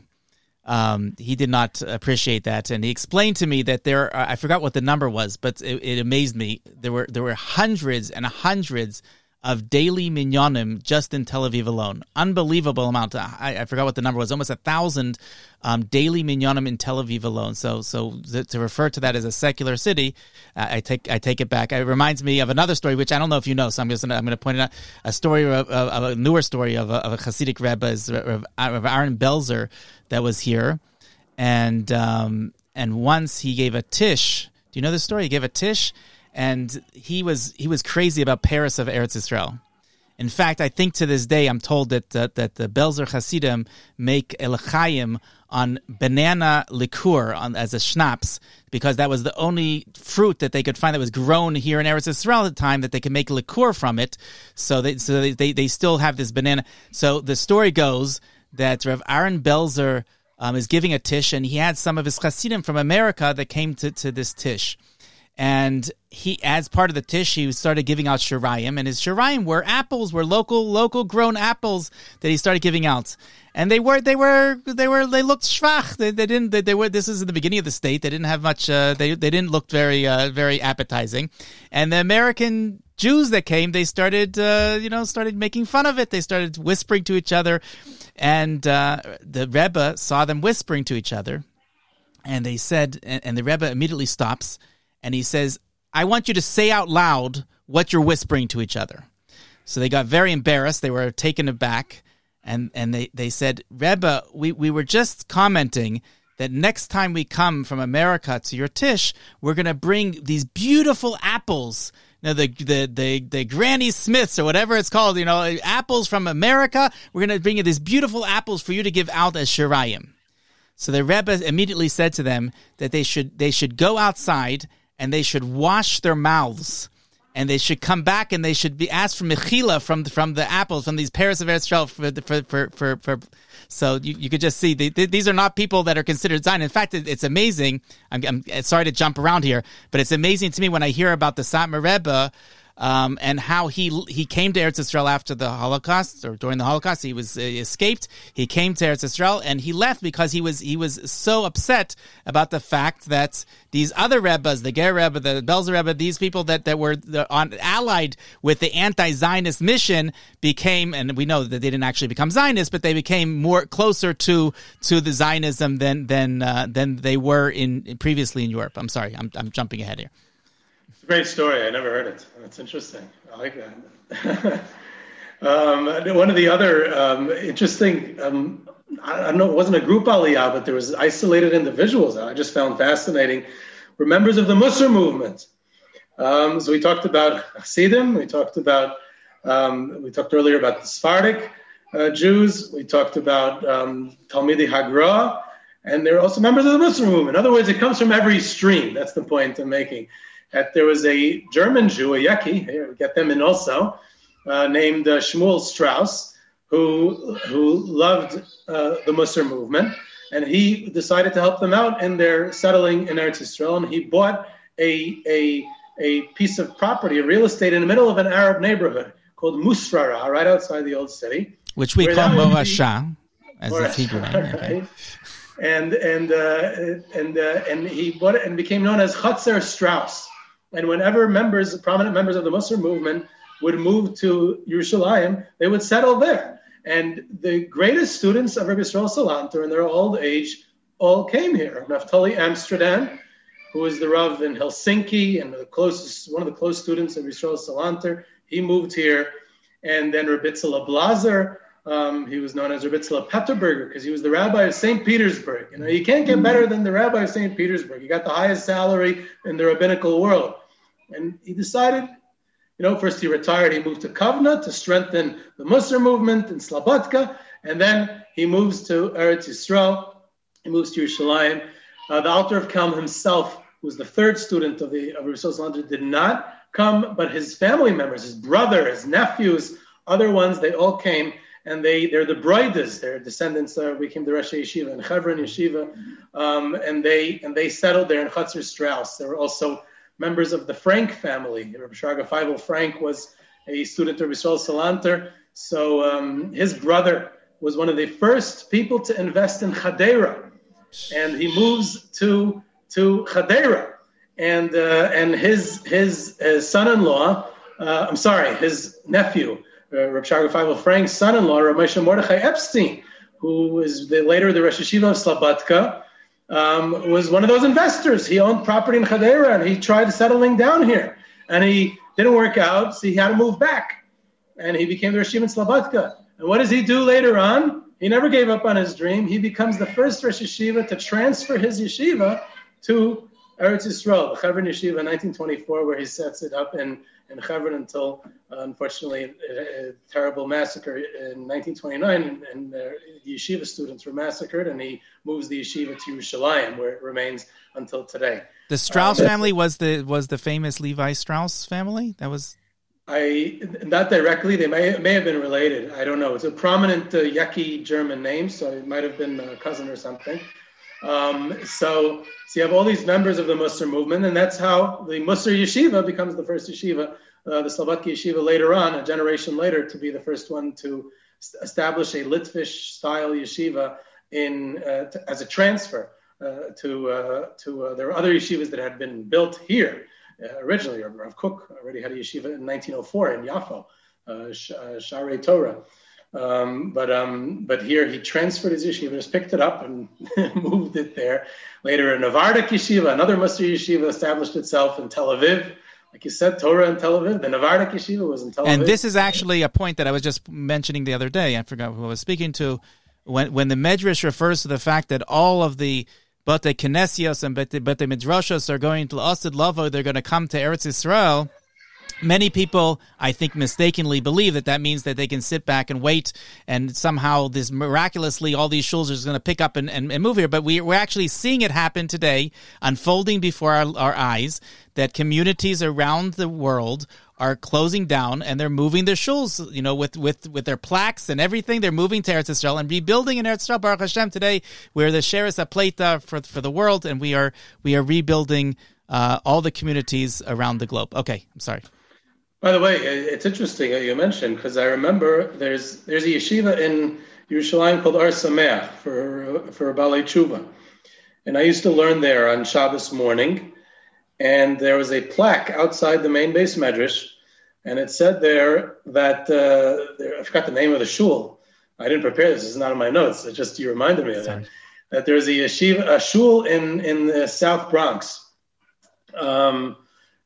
Um, he did not appreciate that, and he explained to me that there are, I forgot what the number was, but it, it amazed me. There were there were hundreds and hundreds of daily minyanim just in Tel Aviv alone. Unbelievable amount. I, I forgot what the number was. Almost a thousand um, daily minyanim in Tel Aviv alone. So, so th- to refer to that as a secular city, uh, I take I take it back. It reminds me of another story, which I don't know if you know. So I'm just gonna, I'm going to point it out. A story of, of, of a newer story of a, of a Hasidic Rebbe, is of, of Aaron Belzer, that was here, and um, and once he gave a tish. Do you know this story? He gave a tish. And he was he was crazy about Paris of Eretz Yisrael. In fact, I think to this day I'm told that uh, that the Belzer Hasidim make a l'chaim on banana liqueur on, as a schnapps, because that was the only fruit that they could find that was grown here in Eretz Yisrael at the time that they could make liqueur from it. So they so they they, they still have this banana. So the story goes that Rav Aaron Belzer um, is giving a tish, and he had some of his Hasidim from America that came to, to this tish. And he, as part of the tish, he started giving out shirayim, and his shirayim were apples, were local, local grown apples that he started giving out. And they were, they were, they were, they looked schwach. They, they didn't, they, they were. This is in the beginning of the state. They didn't have much. Uh, they, they didn't look very, uh, very appetizing. And the American Jews that came, they started, uh, you know, started making fun of it. They started whispering to each other, and uh, the Rebbe saw them whispering to each other, and they said, and, and the Rebbe immediately stops. And he says, I want you to say out loud what you're whispering to each other. So they got very embarrassed. They were taken aback. And, and they, they said, Rebbe, we, we were just commenting that next time we come from America to your tish, we're going to bring these beautiful apples. You know, the, the, the, the Granny Smiths or whatever it's called, you know, apples from America. We're going to bring you these beautiful apples for you to give out as shirayim. So the Rebbe immediately said to them that they should they should go outside and they should wash their mouths, and they should come back and they should be asked for mechila from from the apples, from these Paris of Eretz Yisrael. For, for, for, for, for, so you, you could just see they, they, these are not people that are considered Zion. In fact, it, it's amazing. I'm, I'm sorry to jump around here, but it's amazing to me when I hear about the Satmar Rebbe um, and how he he came to Eretz Yisrael after the Holocaust, or during the Holocaust. He was uh, escaped. He came to Eretz Yisrael, and he left because he was he was so upset about the fact that these other Rebbes, the Ger Rebbe, the Belzer Rebbe, these people that, that were the, on, allied with the anti-Zionist mission became, and we know that they didn't actually become Zionists, but they became more closer to to the Zionism than than uh, than they were in previously in Europe. I'm sorry, I'm I'm jumping ahead here. It's a great story. I never heard it. That's interesting. I like that. um, one of the other um, interesting, um, I don't know, it wasn't a group aliyah, but there was isolated individuals that I just found fascinating, were members of the Musar movement. Um, so we talked about Hasidim, we talked about, um, we talked earlier about the Sephardic uh, Jews, we talked about um, Talmidei Hagra, and they're also members of the Musar movement. In other words, it comes from every stream. That's the point I'm making. That there was a German Jew, a Yeki, here we get them in also, uh, named uh, Shmuel Strauss, who who loved uh, the Musar movement, and he decided to help them out in their settling in Eretz Yisrael, and he bought a a a piece of property, a real estate in the middle of an Arab neighborhood called Musrara, right outside the old city, which we call Morasha, as its Hebrew name. Okay. Right? And and uh, and uh, and he bought it and became known as Chatzer Strauss. And whenever members, prominent members of the Musar movement would move to Yerushalayim, they would settle there. And the greatest students of Rabbi Yisrael Salanter in their old age all came here. Naftali Amsterdam, who was the Rav in Helsinki and the closest, one of the close students of Rabbi Yisrael Salanter, he moved here. And then Rabbi Tzila Blazer, um, he was known as Rabbi Tzila Petterberger because he was the rabbi of Saint Petersburg. You know, you can't get better than the rabbi of Saint Petersburg. He got the highest salary in the rabbinical world. And he decided, you know, first he retired, he moved to Kovna to strengthen the Musar movement in Slobodka, and then he moves to Eretz Yisrael, he moves to Yerushalayim. Uh, the Alter of Kelm himself, who was the third student of the of Rabbi Yisrael Salanter, did not come, but his family members, his brother, his nephews, other ones, they all came, and they, they're the Broidas, their descendants uh, became the Rosh Yeshiva and Chevron Yeshiva, um, and they and they settled there in Chatzer Strauss. There were also members of the Frank family. Rabbi Shraga Feivel Frank was a student of Rabbi Yisrael Salanter. So um, his brother was one of the first people to invest in Chadera. And he moves to to Chadera. And uh, and his his, his son-in-law, uh, I'm sorry, his nephew, uh, Rabbi Shraga Feivel Frank's son-in-law, Rabbi Moshe Mordechai Epstein, who was the, later the Rosh Yeshiva of Slobodka, Um, was one of those investors. He owned property in Chadera, and he tried settling down here. And he didn't work out, so he had to move back. And he became the Rosh Yeshiva in Slobodka. And what does he do later on? He never gave up on his dream. He becomes the first Rosh Yeshiva to transfer his yeshiva to Eretz Yisrael, the Chevron Yeshiva in nineteen twenty-four, where he sets it up in, in Chevron until, uh, unfortunately, a, a terrible massacre in nineteen twenty-nine, and, and uh, yeshiva students were massacred, and he moves the yeshiva to Yerushalayim, where it remains until today. The Strauss uh, family was the was the famous Levi Strauss family? That was... I not directly. They may may have been related. I don't know. It's a prominent uh, Yeki German name, so it might have been a cousin or something. Um, so, so you have all these members of the Musar movement, and that's how the Musar Yeshiva becomes the first yeshiva, uh, the Slobodka Yeshiva later on, a generation later, to be the first one to establish a Litvish-style yeshiva in uh, to, as a transfer uh, to uh, to. Uh, there were other yeshivas that had been built here uh, originally. Rav Kook already had a yeshiva in nineteen oh four in Yafo, uh, Sharei Torah. Um, but um, but here he transferred his yeshiva, just picked it up and moved it there. Later, a Navardik yeshiva, another Musar yeshiva, established itself in Tel Aviv. Like you said, Torah in Tel Aviv. The Navardik yeshiva was in Tel Aviv. And this is actually a point that I was just mentioning the other day. I forgot who I was speaking to. When when the Medrash refers to the fact that all of the Bate Kinesios and Bate Midrashos are going to Asid Lavo, they're going to come to Eretz Yisrael. Many people, I think, mistakenly believe that that means that they can sit back and wait, and somehow this miraculously all these shuls are going to pick up and, and, and move here. But we, we're actually seeing it happen today, unfolding before our, our eyes, that communities around the world are closing down and they're moving their shuls, you know, with, with, with their plaques and everything. They're moving to Eretz Yisrael and rebuilding in Eretz Yisrael. Baruch Hashem, today we're the Sheres HaPleita for for the world, and we are we are rebuilding uh, all the communities around the globe. Okay, I'm sorry. By the way, it's interesting that you mentioned, because I remember there's there's a yeshiva in Yerushalayim called Ar Sameach for for Balei Tshuva, and I used to learn there on Shabbos morning, and there was a plaque outside the main base medrash, and it said there that uh, there, I forgot the name of the shul. I didn't prepare this; it's not in my notes. It just you reminded me of Sorry. it. That there's a yeshiva, a shul in in the South Bronx. Um,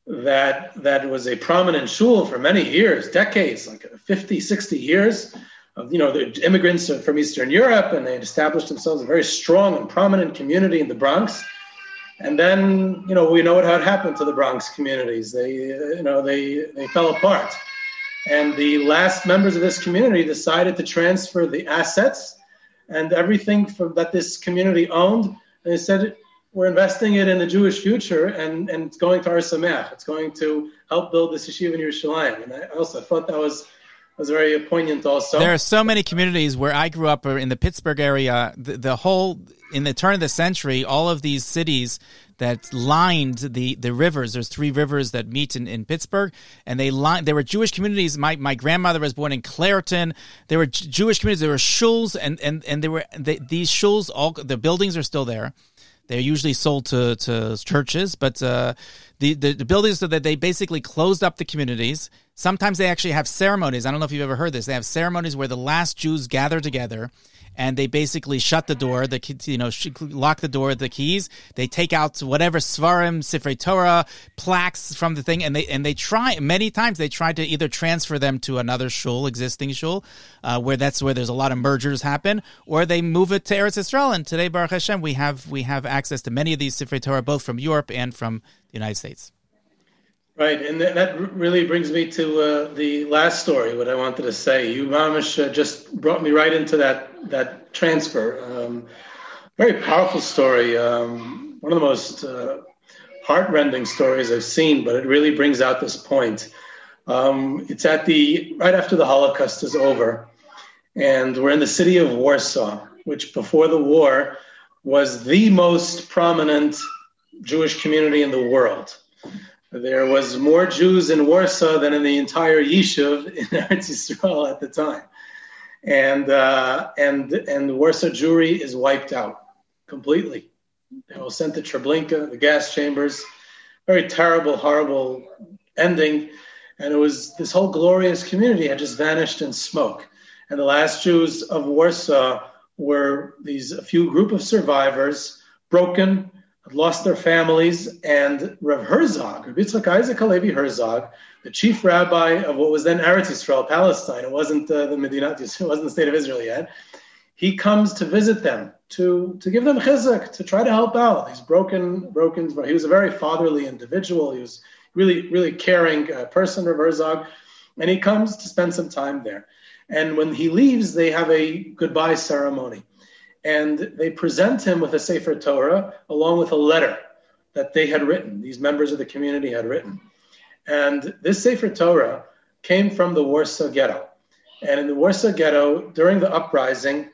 that that was a prominent shul for many years, decades, like fifty, sixty years. Of, you know, the immigrants from Eastern Europe, and they had established themselves a very strong and prominent community in the Bronx. And then, you know, we know what had happened to the Bronx communities. They, uh, you know, they they fell apart. And the last members of this community decided to transfer the assets and everything from, that this community owned. And they said, we're investing it in the Jewish future, and, and it's going to Ar Sameach. It's going to help build this yeshiva in Yerushalayim. And I also thought that was was very poignant also. There are so many communities where I grew up, or in the Pittsburgh area, the, the whole, in the turn of the century, all of these cities that lined the, the rivers, there's three rivers that meet in, in Pittsburgh, and they lined, there were Jewish communities. My my grandmother was born in Clairton. There were J- Jewish communities, there were shuls, and, and, and there were, they, these shuls, all the buildings are still there. They're usually sold to, to churches, but uh, the, the, the buildings that they basically closed up the communities. Sometimes they actually have ceremonies. I don't know if you've ever heard this. They have ceremonies where the last Jews gather together, and they basically shut the door, the you know, lock the door, the keys. They take out whatever Svarim, Sifrei Torah, plaques from the thing, and they and they try many times. They try to either transfer them to another shul, existing shul, uh, where that's where there's a lot of mergers happen, or they move it to Eretz Yisrael. And today, Baruch Hashem, we have we have access to many of these Sifrei Torah, both from Europe and from the United States. Right, and that really brings me to uh, the last story, what I wanted to say. You, Mamish, uh, just brought me right into that that transfer. Um, very powerful story, um, one of the most uh, heart-rending stories I've seen, but it really brings out this point. Um, it's at the right after the Holocaust is over, and we're in the city of Warsaw, which before the war was the most prominent Jewish community in the world. There was more Jews in Warsaw than in the entire Yishuv in Eretz Yisrael at the time. And uh, and and the Warsaw Jewry is wiped out completely. They were sent to Treblinka, the gas chambers. Very terrible, horrible ending. And it was this whole glorious community had just vanished in smoke. And the last Jews of Warsaw were these a few group of survivors, broken, lost their families, and Rav Herzog, Rav Yitzchak Isaac Halevi Herzog, the chief rabbi of what was then Eretz Yisrael, Palestine, it wasn't uh, the Medinat Yisrael, it wasn't the state of Israel yet, he comes to visit them, to, to give them chizuk, to try to help out. These broken, broken, he was a very fatherly individual, he was really, really caring uh, person, Rav Herzog, and he comes to spend some time there. And when he leaves, they have a goodbye ceremony. And they present him with a Sefer Torah along with a letter that they had written, these members of the community had written. And this Sefer Torah came from the Warsaw Ghetto. And in the Warsaw Ghetto, during the uprising,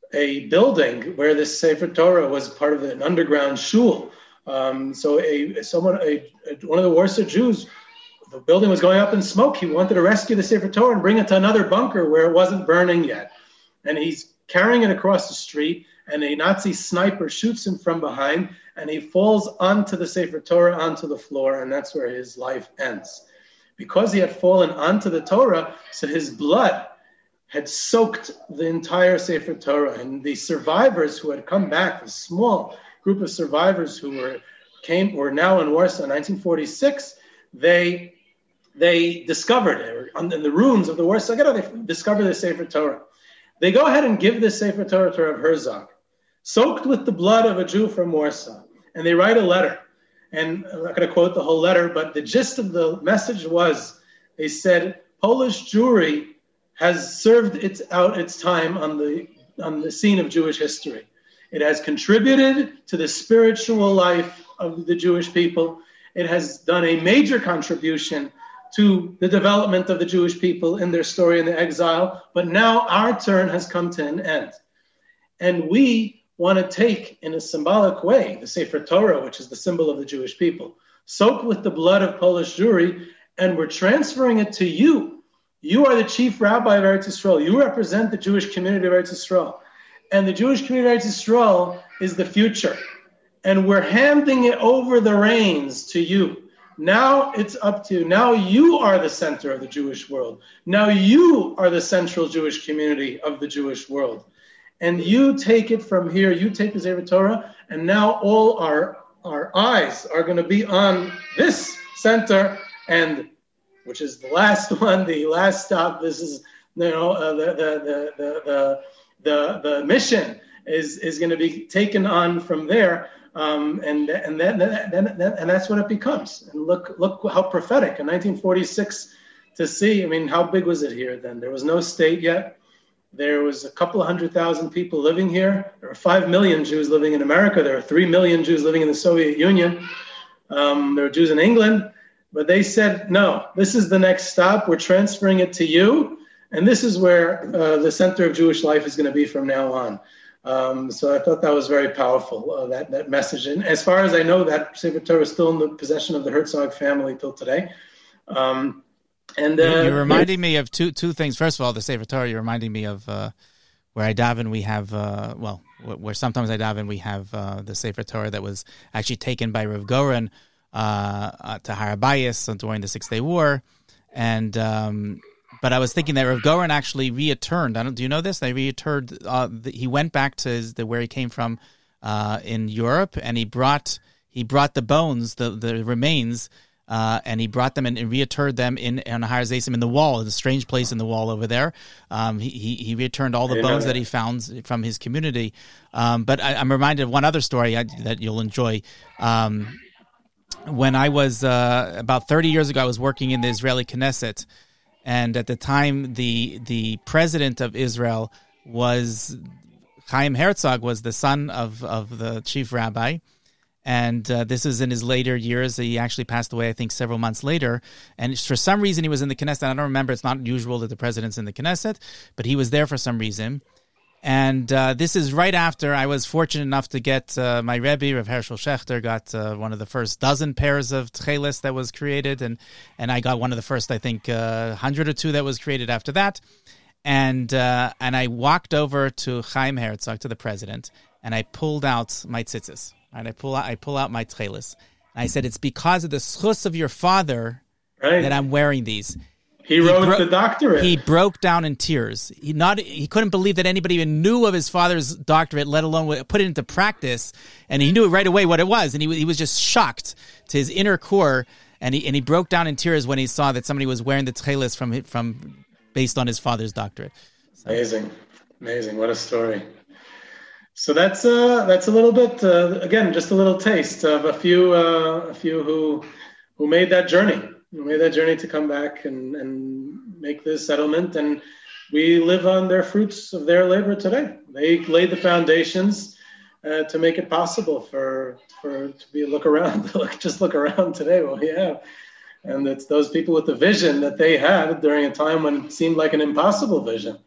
a building where this Sefer Torah was part of an underground shul. Um, so a someone, a, a, one of the Warsaw Jews, the building was going up in smoke. He wanted to rescue the Sefer Torah and bring it to another bunker where it wasn't burning yet. And he's carrying it across the street, and a Nazi sniper shoots him from behind, and he falls onto the Sefer Torah, onto the floor, and that's where his life ends. Because he had fallen onto the Torah, so his blood had soaked the entire Sefer Torah, and the survivors who had come back, the small group of survivors who were came were now in Warsaw in nineteen forty-six, they they discovered it, in the ruins of the Warsaw Ghetto, they discovered the Sefer Torah. They go ahead and give this Sefer Torah to Rav Herzog, soaked with the blood of a Jew from Warsaw. And they write a letter. And I'm not going to quote the whole letter, but the gist of the message was, they said, Polish Jewry has served its out its time on the on the scene of Jewish history. It has contributed to the spiritual life of the Jewish people. It has done a major contribution to the development of the Jewish people in their story in the exile, but now our turn has come to an end. And we want to take, in a symbolic way, the Sefer Torah, which is the symbol of the Jewish people, soak with the blood of Polish Jewry, and we're transferring it to you. You are the chief rabbi of Eretz Yisrael. You represent the Jewish community of Eretz Yisrael. And the Jewish community of Eretz Yisrael is the future. And we're handing it over the reins to you. Now it's up to you. Now you are the center of the Jewish world. Now you are the central Jewish community of the Jewish world. And you take it from here. You take the Sefer Torah. And now all our, our eyes are going to be on this center, and which is the last one, the last stop. This is, you know, uh, the, the, the, the, the, the mission is, is going to be taken on from there. Um, and and then, then, then, then and that's what it becomes. And look look how prophetic in nineteen forty-six to see. I mean, how big was it here then? There was no state yet. There was a couple of hundred thousand people living here. There were five million Jews living in America. There were three million Jews living in the Soviet Union. Um, there were Jews in England, but they said, no, this is the next stop. We're transferring it to you, and this is where uh, the center of Jewish life is going to be from now on. Um, so I thought that was very powerful, uh, that, that message. And as far as I know, that Sefer Torah is still in the possession of the Herzog family till today. Um, and uh, You're reminding me of two two things. First of all, the Sefer Torah, you're reminding me of uh, where I daven, we have, uh, well, where sometimes I daven, we have uh, the Sefer Torah that was actually taken by Rav Goren uh, uh, to Har HaBayis during the Six-Day War. And... Um, But I was thinking that Rav Goren actually returned. I don't. Do you know this? They returned. Uh, the, he went back to his, the, where he came from uh, in Europe, and he brought he brought the bones, the the remains, uh, and he brought them and, and reinterred them in on Har Zeisim in the wall, in a strange place in the wall over there. Um, he, he he returned all the bones that. that he found from his community. Um, but I, I'm reminded of one other story I, that you'll enjoy. Um, when I was uh, about thirty years ago, I was working in the Israeli Knesset. And at the time, the the president of Israel was Chaim Herzog, was the son of, of the chief rabbi. And uh, this is in his later years. He actually passed away, I think, several months later. And for some reason, he was in the Knesset. I don't remember. It's not usual that the president's in the Knesset, but he was there for some reason. And uh, this is right after I was fortunate enough to get uh, my Rebbe, Rav Hershel Schechter, got uh, one of the first dozen pairs of tchelis that was created. And, and I got one of the first, I think, uh, hundred or two that was created after that. And uh, and I walked over to Chaim Herzog, to the president, and I pulled out my tzitzis. And I pull out, I pull out my tchelis. And I said, it's because of the schus of your father right. that I'm wearing these. He, he wrote bro- the doctorate. He broke down in tears. He not he couldn't believe that anybody even knew of his father's doctorate, let alone put it into practice. And he knew right away what it was. And he he was just shocked to his inner core. And he and he broke down in tears when he saw that somebody was wearing the tchelis from from based on his father's doctorate. So. Amazing, amazing! What a story. So that's uh that's a little bit uh, again, just a little taste of a few uh, a few who who made that journey. We made that journey to come back and, and make this settlement, and we live on their fruits of their labor today. They laid the foundations uh, to make it possible for for to be look around, look just look around today. What we have, and it's those people with the vision that they had during a time when it seemed like an impossible vision.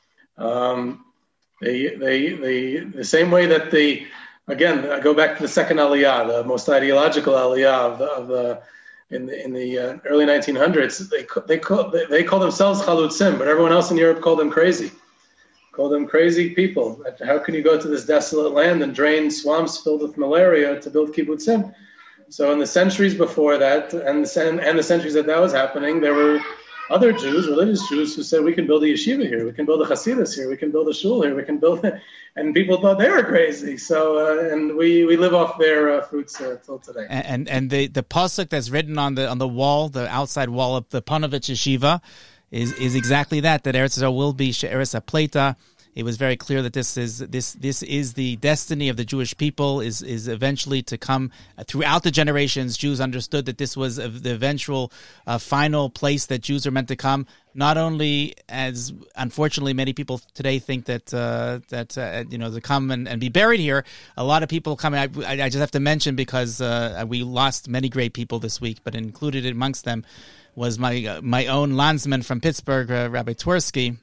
Um, they they they the same way that the again I go back to the second Aliyah, the most ideological Aliyah of the. Of the In the in the uh, early nineteen hundreds, they they call they, they call themselves chalutzim, but everyone else in Europe called them crazy, called them crazy people. How can you go to this desolate land and drain swamps filled with malaria to build kibbutzim? So in the centuries before that, and the and the centuries that that was happening, there were other Jews, religious Jews, who said we can build a yeshiva here, we can build a chasidus here, we can build a shul here, we can build, and people thought they were crazy. So uh, and we, we live off their uh, fruits uh, till today. And and, and the, the pasuk that's written on the on the wall, the outside wall of the Panovich Yeshiva, is is exactly that. That Eretz Yisrael will be She'eretz HaPleita. It was very clear that this is this this is the destiny of the Jewish people, is is eventually to come throughout the generations. Jews understood that this was the eventual uh, final place that Jews are meant to come. Not only, as unfortunately many people today think that uh, that uh, you know to come and, and be buried here. A lot of people come. I, I just have to mention because uh, we lost many great people this week, but included amongst them was my uh, my own landsman from Pittsburgh, uh, Rabbi Twersky.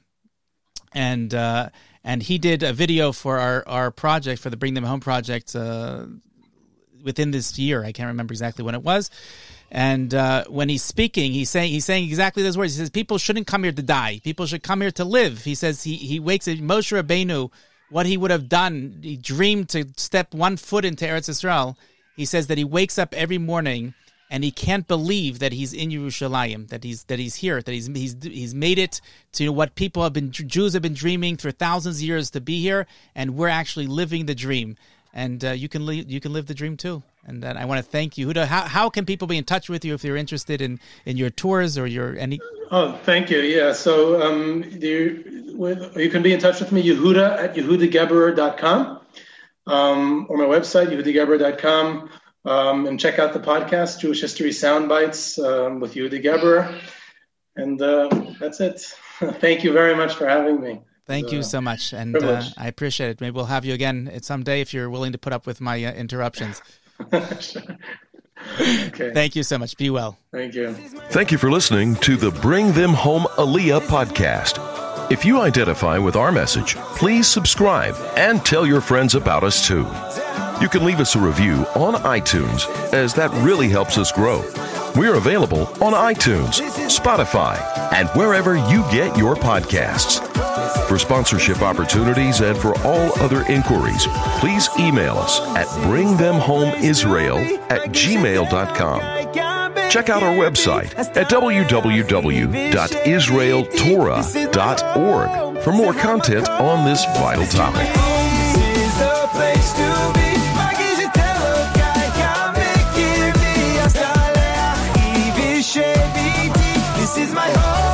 And uh, and he did a video for our, our project, for the Bring Them Home project, uh, within this year. I can't remember exactly when it was. And uh, when he's speaking, he's saying he's saying exactly those words. He says, people shouldn't come here to die. People should come here to live. He says he, he wakes up, Moshe Rabbeinu, what he would have done, he dreamed to step one foot into Eretz Yisrael. He says that he wakes up every morning and he can't believe that he's in Yerushalayim, that he's that he's here, that he's he's he's made it to what people have been Jews have been dreaming for thousands of years to be here, and we're actually living the dream. And uh, you can li- you can live the dream too. And uh, I want to thank you, Yehuda. How how can people be in touch with you if they're interested in, in your tours or your any? Oh, thank you. Yeah, so um, you, you can be in touch with me, Yehuda at yehuda geberer dot com, um, or my website, yehuda geberer dot com, um, and check out the podcast, Jewish History Soundbites um, with Yehuda Geberer. And uh, that's it. Thank you very much for having me. Thank you so much, and uh, I appreciate it. Maybe we'll have you again someday if you're willing to put up with my uh, interruptions. Sure. Okay. Thank you so much. Be well. Thank you. Thank you for listening to the Bring Them Home Aliyah podcast. If you identify with our message, please subscribe and tell your friends about us too. You can leave us a review on iTunes, as that really helps us grow. We're available on iTunes, Spotify, and wherever you get your podcasts. For sponsorship opportunities and for all other inquiries, please email us at bring them home israel at gmail dot com. Check out our website at w w w dot israel torah dot org for more content on this vital topic. This is my home.